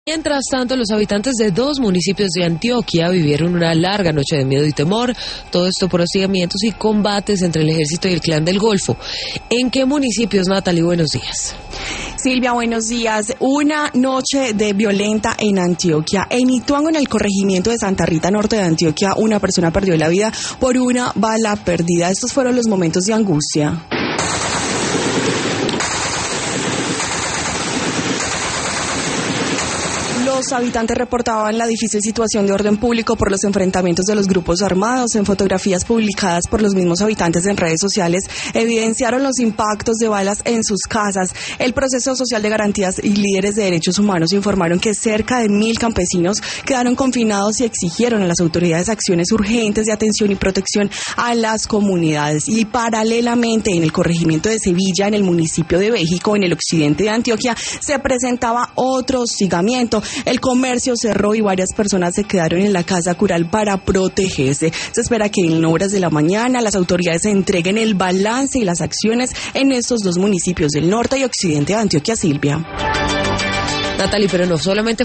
Mientras tanto, los habitantes de 2 municipios de Antioquia vivieron una larga noche de miedo y temor. Todo esto por hostigamientos y combates entre el ejército y el clan del Golfo. ¿En qué municipios, Natalie? Buenos días. Silvia, buenos días. Una noche de violenta en Antioquia. En Ituango, en el corregimiento de Santa Rita Norte de Antioquia, una persona perdió la vida por una bala perdida. Estos fueron los momentos de angustia. Los habitantes reportaban la difícil situación de orden público por los enfrentamientos de los grupos armados. En fotografías publicadas por los mismos habitantes en redes sociales, evidenciaron los impactos de balas en sus casas. El Proceso Social de Garantías y líderes de derechos humanos informaron que cerca de 1.000 campesinos quedaron confinados y exigieron a las autoridades acciones urgentes de atención y protección a las comunidades. Y paralelamente, en el corregimiento de Sevilla, en el municipio de Béjico, en el occidente de Antioquia, se presentaba otro hostigamiento. El comercio cerró y varias personas se quedaron en la casa cural para protegerse. Se espera que en horas de la mañana las autoridades entreguen el balance y las acciones en estos 2 municipios del norte y occidente de Antioquia, Silvia. Natalie, pero no solamente